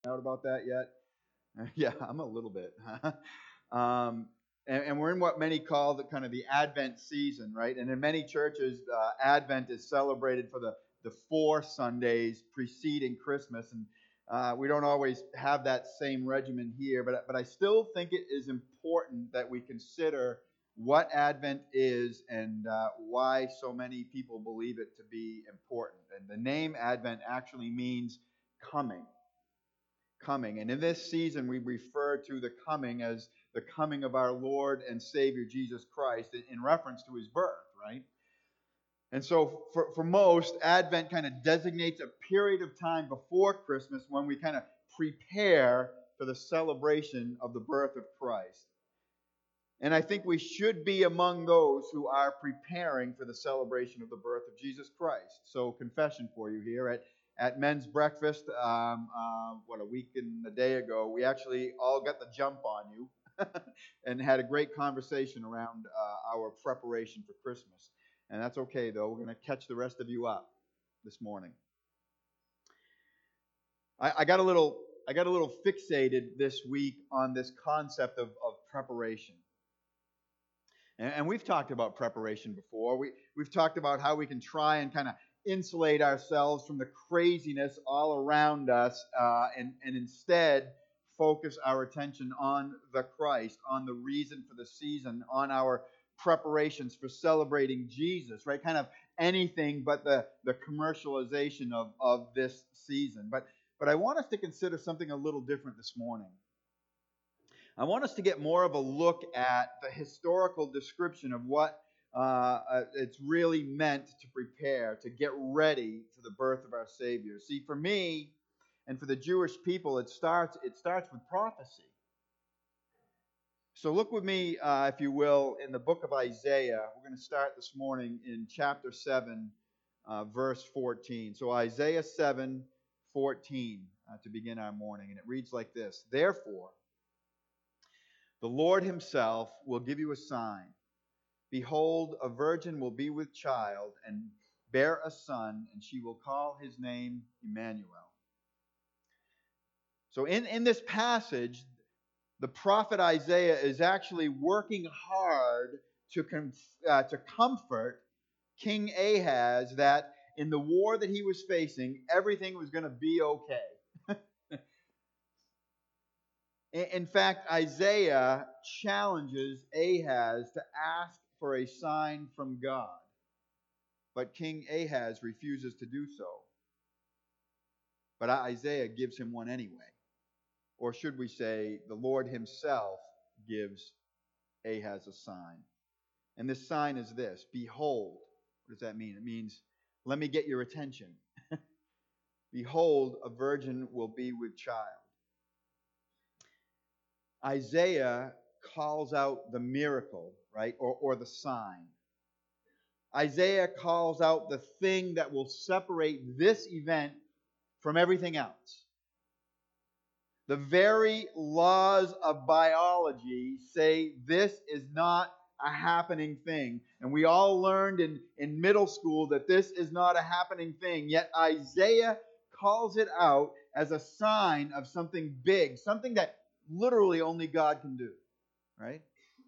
Out about that yet? Yeah, I'm a little bit. um, and we're in what many call the kind of the Advent season, right? And in many churches, Advent is celebrated for the 4 Sundays preceding Christmas, and we don't always have that same regimen here. But I still think it is important that we consider what Advent is and why so many people believe it to be important. And the name Advent actually means coming, coming. And in this season, we refer to the coming as the coming of our Lord and Savior Jesus Christ in reference to his birth, right? And so for most, Advent kind of designates a period of time before Christmas when we kind of prepare for the celebration of the birth of Christ. And I think we should be among those who are preparing for the celebration of the birth of Jesus Christ. So, confession for you here at men's breakfast, a week and a day ago, we actually all got the jump on you and had a great conversation around our preparation for Christmas. And that's okay, though. We're going to catch the rest of you up this morning. I got a little fixated this week on this concept of preparation. And we've talked about preparation before. We've talked about how we can try and kind of insulate ourselves from the craziness all around us and instead focus our attention on the Christ, on the reason for the season, on our preparations for celebrating Jesus, right? Kind of anything but the commercialization of this season. But I want us to consider something a little different this morning. I want us to get more of a look at the historical description of what it's really meant to prepare, to get ready for the birth of our Savior. See, for me and for the Jewish people, it starts with prophecy. So look with me, if you will, in the book of Isaiah. We're going to start this morning in chapter 7, verse 14. So Isaiah 7:14 to begin our morning. And it reads like this: Therefore, the Lord himself will give you a sign. Behold, a virgin will be with child and bear a son, and she will call his name Emmanuel. So in this passage, the prophet Isaiah is actually working hard to comfort King Ahaz that in the war that he was facing, everything was going to be okay. In fact, Isaiah challenges Ahaz to ask for a sign from God. But King Ahaz refuses to do so. But Isaiah gives him one anyway. Or should we say, the Lord himself gives Ahaz a sign. And this sign is this: Behold. What does that mean? It means, let me get your attention. Behold, a virgin will be with child. Isaiah calls out the miracle, right? Or the sign. Isaiah calls out the thing that will separate this event from everything else. The very laws of biology say this is not a happening thing. And we all learned in middle school that this is not a happening thing. Yet Isaiah calls it out as a sign of something big, something that literally only God can do, right?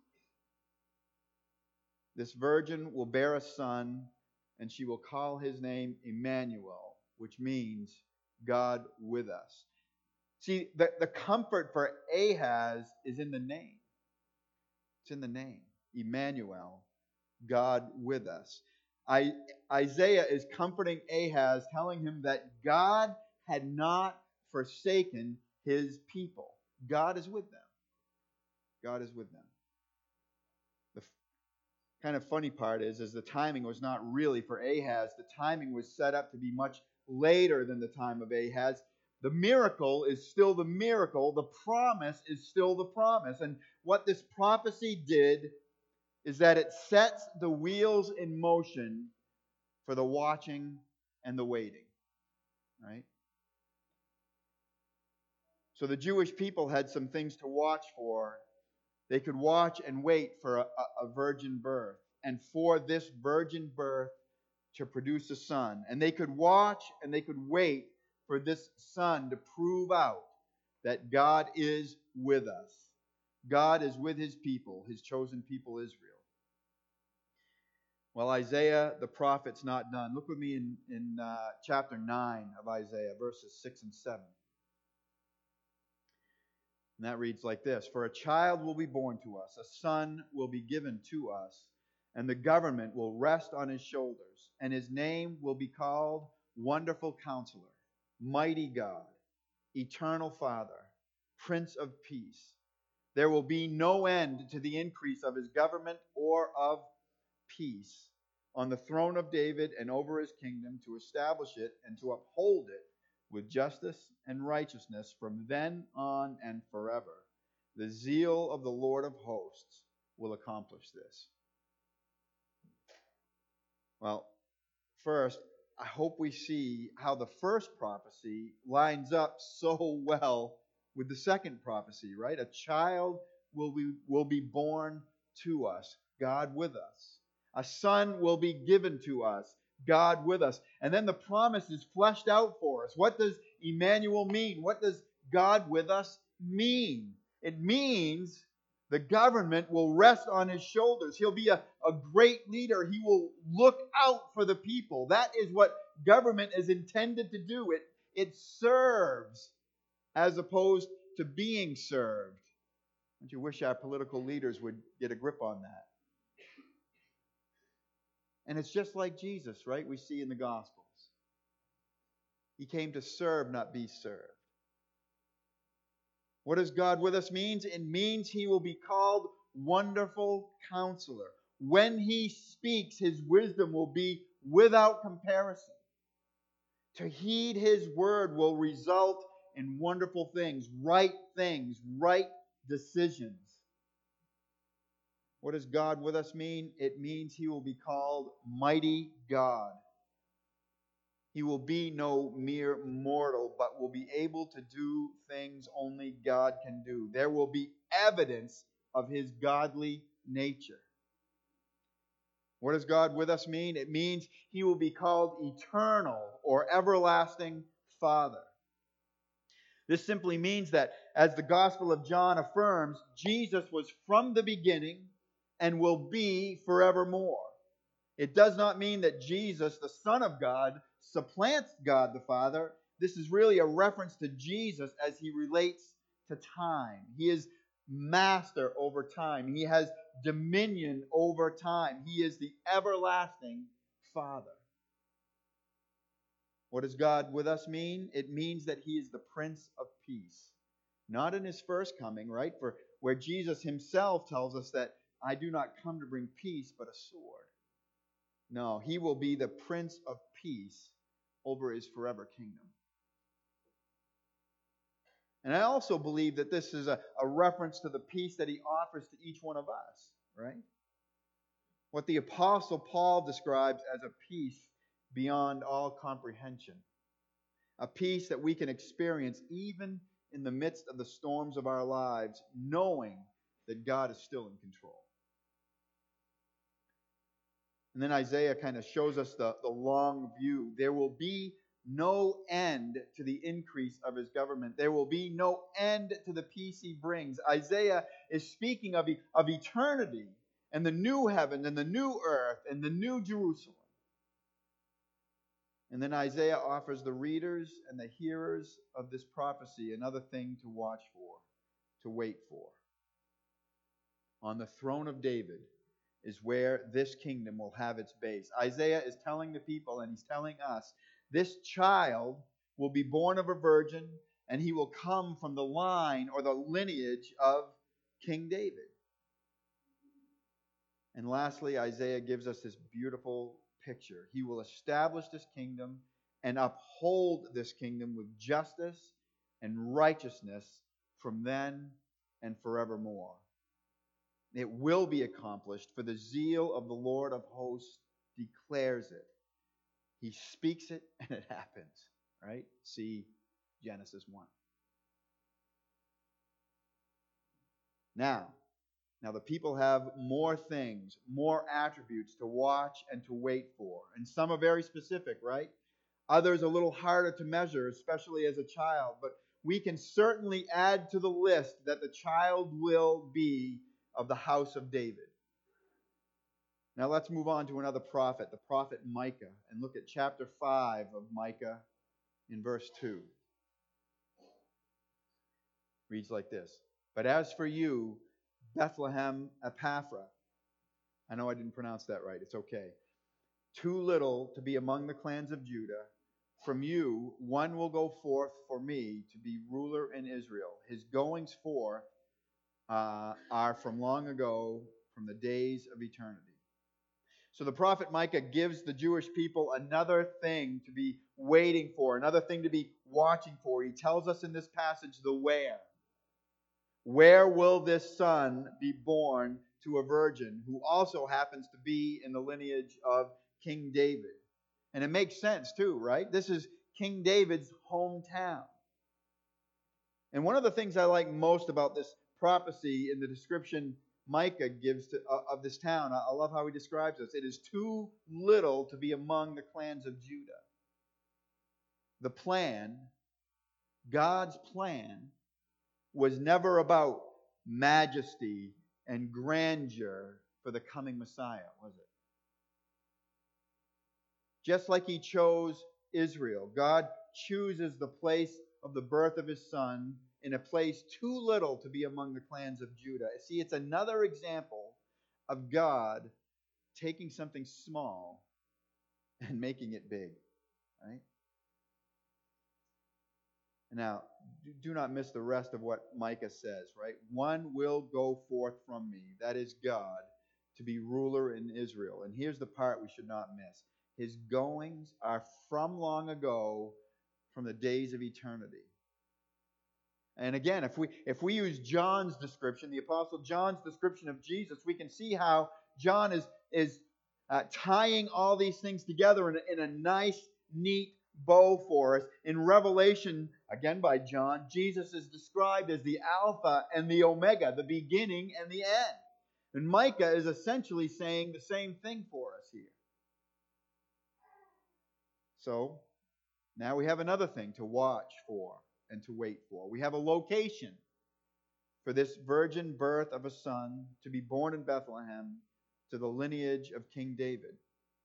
This virgin will bear a son, and she will call his name Emmanuel, which means God with us. See, the comfort for Ahaz is in the name. It's in the name. Emmanuel, God with us. Isaiah is comforting Ahaz, telling him that God had not forsaken his people. God is with them. God is with them. The kind of funny part is the timing was not really for Ahaz. The timing was set up to be much later than the time of Ahaz. The miracle is still the miracle. The promise is still the promise. And what this prophecy did is that it sets the wheels in motion for the watching and the waiting. Right? So the Jewish people had some things to watch for. They could watch and wait for a virgin birth, and for this virgin birth to produce a son. And they could watch and they could wait for this son to prove out that God is with us. God is with his people, his chosen people Israel. Well, Isaiah the prophet's not done. Look with me in chapter 9 of Isaiah, verses 6 and 7. And that reads like this: For a child will be born to us, a son will be given to us, and the government will rest on his shoulders, and his name will be called Wonderful Counselor, Mighty God, Eternal Father, Prince of Peace. There will be no end to the increase of his government or of peace on the throne of David and over his kingdom, to establish it and to uphold it with justice and righteousness from then on and forever. The zeal of the Lord of hosts will accomplish this. Well, first, I hope we see how the first prophecy lines up so well with the second prophecy, right? A child will be born to us, God with us. A son will be given to us, God with us. And then the promise is fleshed out for us. What does Emmanuel mean? What does God with us mean? It means the government will rest on his shoulders. He'll be a great leader. He will look out for the people. That is what government is intended to do. It serves as opposed to being served. Don't you wish our political leaders would get a grip on that? And it's just like Jesus, right? We see in the Gospels. He came to serve, not be served. What does God with us mean? It means he will be called Wonderful Counselor. When he speaks, his wisdom will be without comparison. To heed his word will result in wonderful things, right decisions. What does God with us mean? It means he will be called Mighty God. He will be no mere mortal, but will be able to do things only God can do. There will be evidence of his godly nature. What does God with us mean? It means he will be called Eternal or Everlasting Father. This simply means that, as the Gospel of John affirms, Jesus was from the beginning and will be forevermore. It does not mean that Jesus, the Son of God, supplants God the Father. This is really a reference to Jesus as he relates to time. He is master over time. He has dominion over time. He is the everlasting Father. What does God with us mean? It means that he is the Prince of Peace. Not in his first coming, right? For where Jesus himself tells us that I do not come to bring peace, but a sword. No, he will be the Prince of Peace over his forever kingdom. And I also believe that this is a reference to the peace that he offers to each one of us, right? What the Apostle Paul describes as a peace beyond all comprehension. A peace that we can experience even in the midst of the storms of our lives, knowing that God is still in control. And then Isaiah kind of shows us the long view. There will be no end to the increase of his government. There will be no end to the peace he brings. Isaiah is speaking of eternity and the new heaven and the new earth and the new Jerusalem. And then Isaiah offers the readers and the hearers of this prophecy another thing to watch for, to wait for. On the throne of David is where this kingdom will have its base. Isaiah is telling the people, and he's telling us, this child will be born of a virgin, and he will come from the line or the lineage of King David. And lastly, Isaiah gives us this beautiful picture. He will establish this kingdom and uphold this kingdom with justice and righteousness from then and forevermore. It will be accomplished, for the zeal of the Lord of hosts declares it. He speaks it and it happens. Right? See Genesis 1. Now the people have more things, more attributes to watch and to wait for. And some are very specific, right? Others a little harder to measure, especially as a child. But we can certainly add to the list that the child will be of the house of David. Now let's move on to another prophet, the prophet Micah, and look at chapter 5 of Micah in verse 2. Reads like this. But as for you, Bethlehem Ephrathah, I know I didn't pronounce that right, it's okay. Too little to be among the clans of Judah. From you, one will go forth for me to be ruler in Israel. His goings forth are from long ago, from the days of eternity. So the prophet Micah gives the Jewish people another thing to be waiting for, another thing to be watching for. He tells us in this passage the where. Where will this son be born to a virgin who also happens to be in the lineage of King David? And it makes sense too, right? This is King David's hometown. And one of the things I like most about this prophecy in the description Micah gives of this town, I love how he describes this. It is too little to be among the clans of Judah. The plan, God's plan, was never about majesty and grandeur for the coming Messiah, was it? Just like he chose Israel, God chooses the place of the birth of his son in a place too little to be among the clans of Judah. See, it's another example of God taking something small and making it big, right? Now, do not miss the rest of what Micah says, right? One will go forth from me, that is God, to be ruler in Israel. And here's the part we should not miss. His goings are from long ago, from the days of eternity. And again, if we use John's description, the Apostle John's description of Jesus, we can see how John is tying all these things together in a nice, neat bow for us. In Revelation, again by John, Jesus is described as the Alpha and the Omega, the beginning and the end. And Micah is essentially saying the same thing for us here. So, now we have another thing to watch for and to wait for. We have a location for this virgin birth of a son to be born in Bethlehem to the lineage of King David.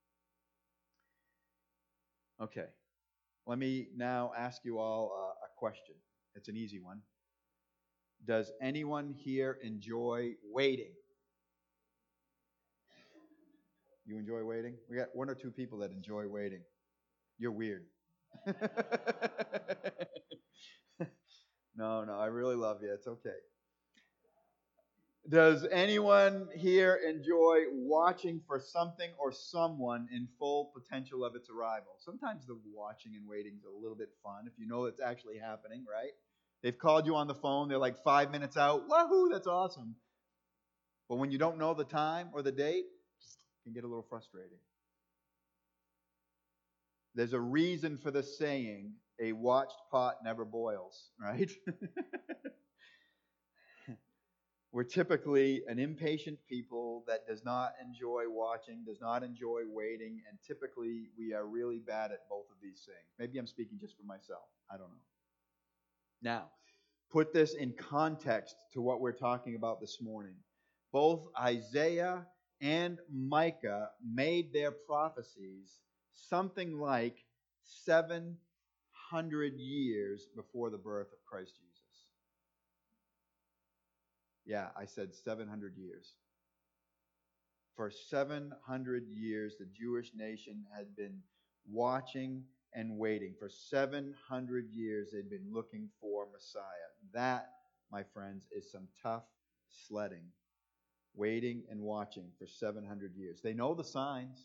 Okay, let me now ask you all a question. It's an easy one. Does anyone here enjoy waiting? You enjoy waiting? We got one or two people that enjoy waiting. You're weird. No, I really love you. It's okay. Does anyone here enjoy watching for something or someone in full potential of its arrival? Sometimes the watching and waiting is a little bit fun if you know it's actually happening, right? They've called you on the phone. They're like 5 minutes out. Wahoo, that's awesome. But when you don't know the time or the date, it can get a little frustrating. There's a reason for the saying, a watched pot never boils, right? We're typically an impatient people that does not enjoy watching, does not enjoy waiting, and typically we are really bad at both of these things. Maybe I'm speaking just for myself. I don't know. Now, put this in context to what we're talking about this morning. Both Isaiah and Micah made their prophecies something like 700 years before the birth of Christ Jesus. Yeah, I said 700 years. For 700 years, the Jewish nation had been watching and waiting. For 700 years, they'd been looking for Messiah. That, my friends, is some tough sledding. Waiting and watching for 700 years. They know the signs.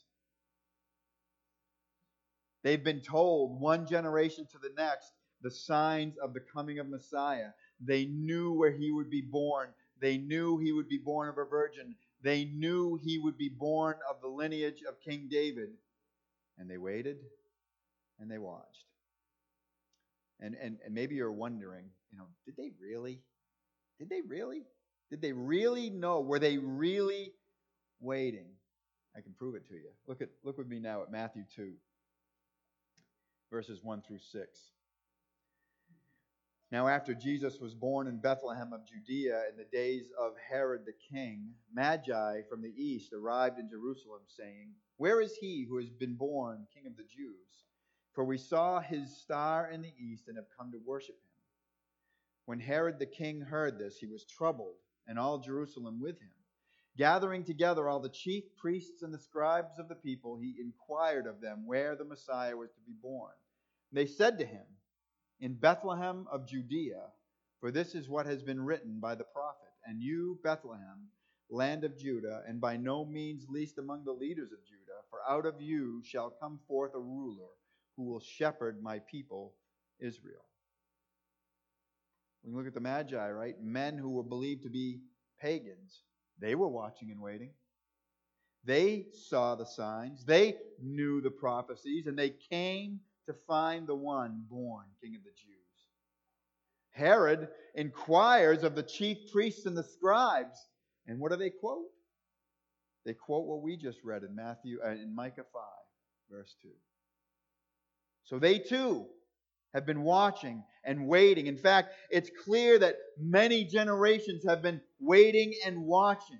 They've been told one generation to the next the signs of the coming of Messiah. They knew where he would be born. They knew he would be born of a virgin. They knew he would be born of the lineage of King David. And they waited and they watched. And maybe you're wondering, did they really? Did they really? Did they really know? Were they really waiting? I can prove it to you. Look with me now at Matthew 2. Verses 1 through 6. Now, after Jesus was born in Bethlehem of Judea in the days of Herod the king, Magi from the east arrived in Jerusalem, saying, "Where is he who has been born King of the Jews? For we saw his star in the east and have come to worship him." When Herod the king heard this, he was troubled, and all Jerusalem with him. Gathering together all the chief priests and the scribes of the people, he inquired of them where the Messiah was to be born. They said to him, "In Bethlehem of Judea, for this is what has been written by the prophet. And you, Bethlehem, land of Judah, and by no means least among the leaders of Judah, for out of you shall come forth a ruler who will shepherd my people Israel." When you look at the Magi, right? Men who were believed to be pagans, they were watching and waiting. They saw the signs, they knew the prophecies, and they came to find the one born King of the Jews. Herod inquires of the chief priests and the scribes, and what do they quote? They quote what we just read in Micah 5, verse 2. So they too have been watching and waiting. In fact, it's clear that many generations have been waiting and watching.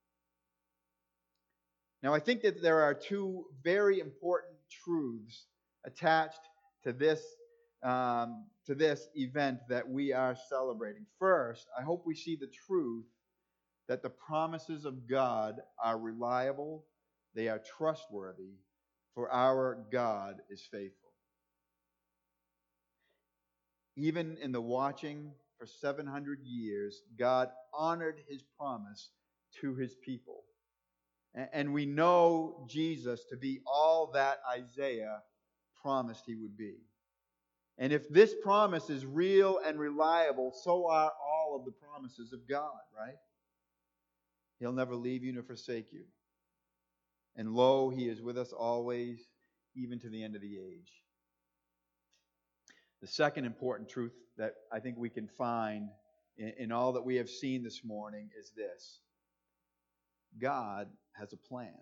Now, I think that there are two very important truths attached to this event that we are celebrating. First, I hope we see the truth that the promises of God are reliable, they are trustworthy, for our God is faithful. Even in the watching for 700 years, God honored his promise to his people. And we know Jesus to be all that Isaiah promised he would be. And if this promise is real and reliable, so are all of the promises of God, right? He'll never leave you nor forsake you. And lo, he is with us always, even to the end of the age. The second important truth that I think we can find in all that we have seen this morning is this: God has a plan.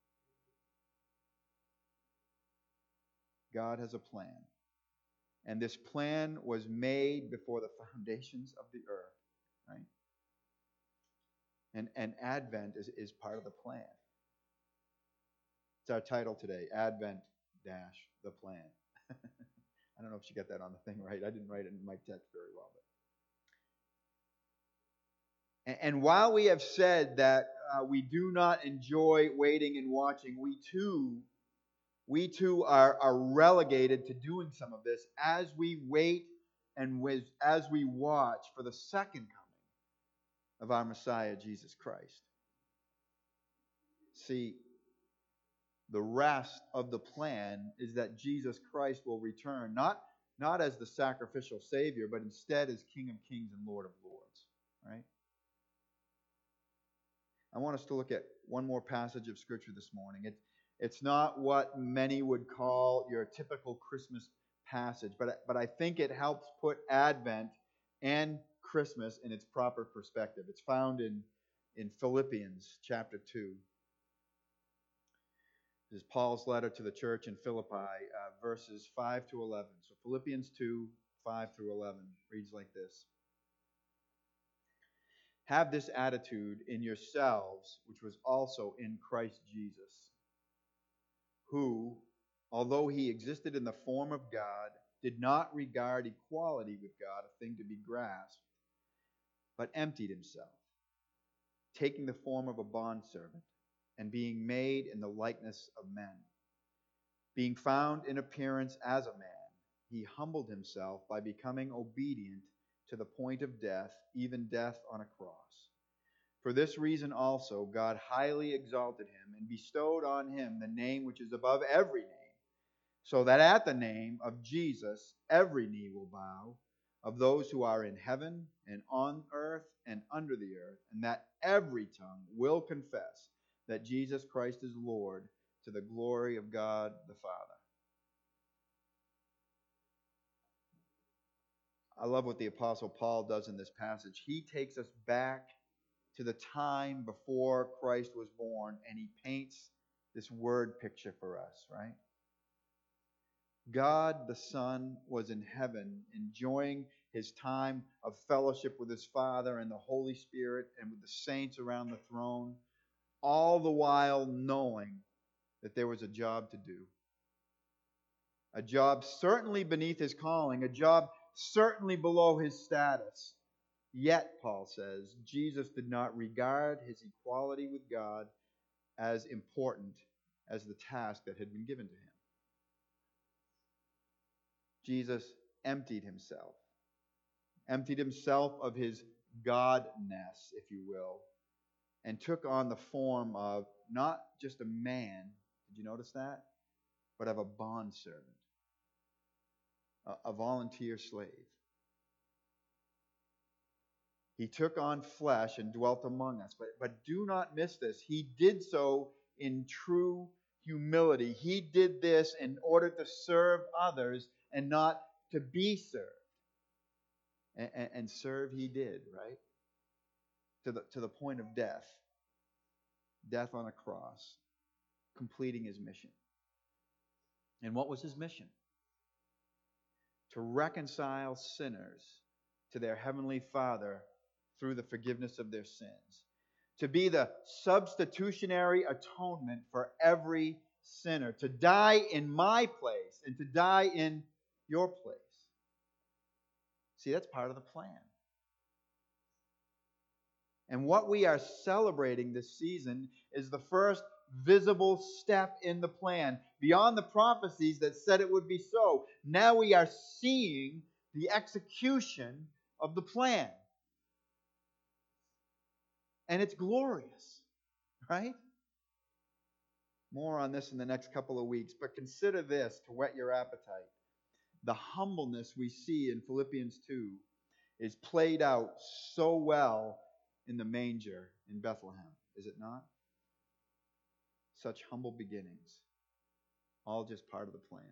God has a plan. And this plan was made before the foundations of the earth, right? And Advent is part of the plan. It's our title today, Advent - the Plan. I don't know if you got that on the thing right. I didn't write it in my text very well. And while we have said that we do not enjoy waiting and watching, we too are relegated to doing some of this as we wait and as we watch for the second coming of our Messiah, Jesus Christ. See, the rest of the plan is that Jesus Christ will return, not as the sacrificial Savior, but instead as King of Kings and Lord of Lords, right? I want us to look at one more passage of Scripture this morning. It's not what many would call your typical Christmas passage, but I think it helps put Advent and Christmas in its proper perspective. It's found in Philippians chapter 2. This is Paul's letter to the church in Philippi, verses 5 to 11. So Philippians 2, 5 through 11 reads like this: "Have this attitude in yourselves, which was also in Christ Jesus, who, although he existed in the form of God, did not regard equality with God a thing to be grasped, but emptied himself, taking the form of a bondservant, and being made in the likeness of men. Being found in appearance as a man, he humbled himself by becoming obedient to the point of death, even death on a cross. For this reason also God highly exalted him and bestowed on him the name which is above every name, so that at the name of Jesus every knee will bow, of those who are in heaven and on earth and under the earth, and that every tongue will confess that Jesus Christ is Lord, to the glory of God the Father." I love what the Apostle Paul does in this passage. He takes us back to the time before Christ was born, and he paints this word picture for us, right? God the Son was in heaven, enjoying his time of fellowship with his Father and the Holy Spirit and with the saints around the throne, all the while knowing that there was a job to do. A job certainly beneath his calling, a job certainly below his status. Yet, Paul says, Jesus did not regard his equality with God as important as the task that had been given to him. Jesus emptied himself of his godness, if you will, and took on the form of not just a man, did you notice that? But of a bondservant, a volunteer slave. He took on flesh and dwelt among us. But do not miss this. He did so in true humility. He did this in order to serve others and not to be served. And serve he did, right? To the point of death. Death on a cross. Completing his mission. And what was his mission? To reconcile sinners to their heavenly Father through the forgiveness of their sins. To be the substitutionary atonement for every sinner. To die in my place and to die in your place. See, that's part of the plan. And what we are celebrating this season is the first visible step in the plan. Beyond the prophecies that said it would be so, now we are seeing the execution of the plan. And it's glorious, right? More on this in the next couple of weeks. But consider this to whet your appetite. The humbleness we see in Philippians 2 is played out so well in the manger in Bethlehem, is it not? Such humble beginnings, all just part of the plan.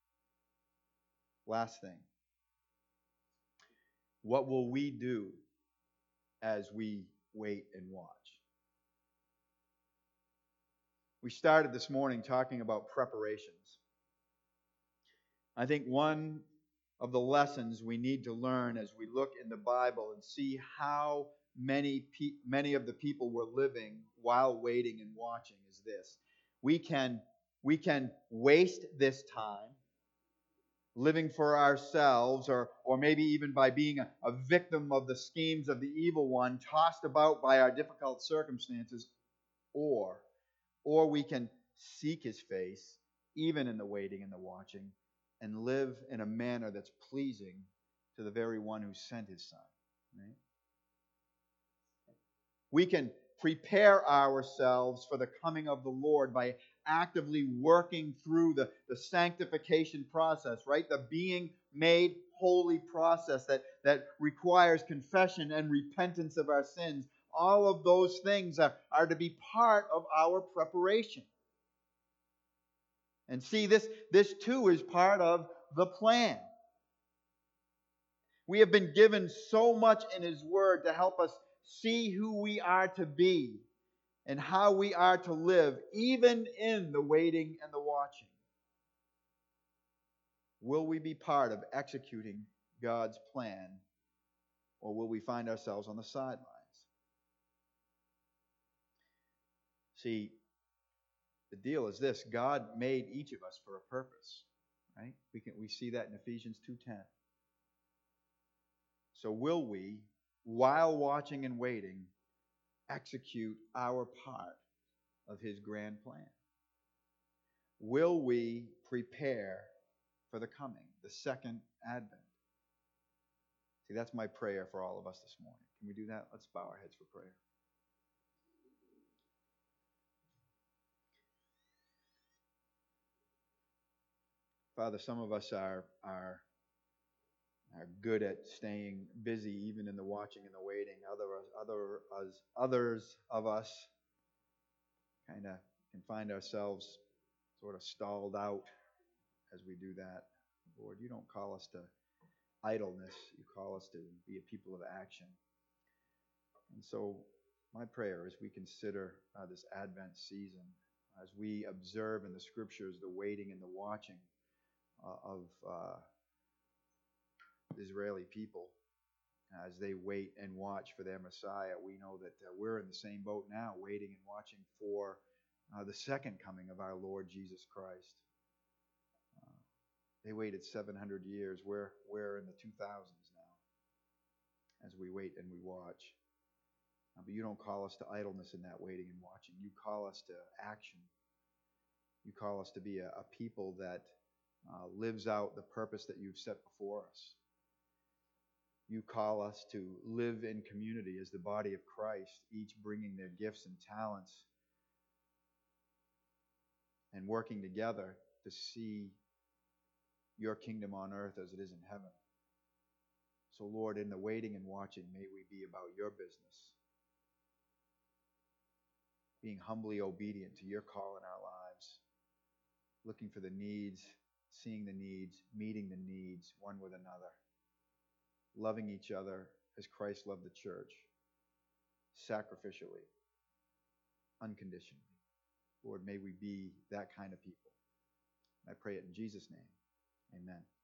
Last thing. What will we do as we wait and watch? We started this morning talking about preparations. I think one of the lessons we need to learn as we look in the Bible and see how many of the people were living while waiting and watching is this. We can waste this time living for ourselves, or maybe even by being a victim of the schemes of the evil one, tossed about by our difficult circumstances, or we can seek his face even in the waiting and the watching and live in a manner that's pleasing to the very one who sent his Son. Right? We can prepare ourselves for the coming of the Lord by actively working through the sanctification process, right? The being made holy process that requires confession and repentance of our sins. All of those things are to be part of our preparation. And see, this too is part of the plan. We have been given so much in His Word to help us see who we are to be and how we are to live, even in the waiting and the watching. Will we be part of executing God's plan, or will we find ourselves on the sidelines? See, the deal is this: God made each of us for a purpose, right? We see that in Ephesians 2:10. So will we, while watching and waiting, execute our part of His grand plan? Will we prepare for the coming, the second advent? See, that's my prayer for all of us this morning. Can we do that? Let's bow our heads for prayer. Father, some of us are good at staying busy even in the watching and the waiting. Others of us kind of can find ourselves sort of stalled out as we do that. Lord, you don't call us to idleness. You call us to be a people of action. And so my prayer as we consider this Advent season, as we observe in the Scriptures the waiting and the watching of Israeli people as they wait and watch for their Messiah. We know that we're in the same boat now, waiting and watching for the second coming of our Lord Jesus Christ. They waited 700 years. We're in the 2000s now as we wait and we watch. But you don't call us to idleness in that waiting and watching. You call us to action. You call us to be a people that lives out the purpose that you've set before us. You call us to live in community as the body of Christ, each bringing their gifts and talents and working together to see your kingdom on earth as it is in heaven. So, Lord, in the waiting and watching, may we be about your business, being humbly obedient to your call in our lives, looking for the needs, seeing the needs, meeting the needs one with another, loving each other as Christ loved the church, sacrificially, unconditionally. Lord, may we be that kind of people. I pray it in Jesus' name. Amen.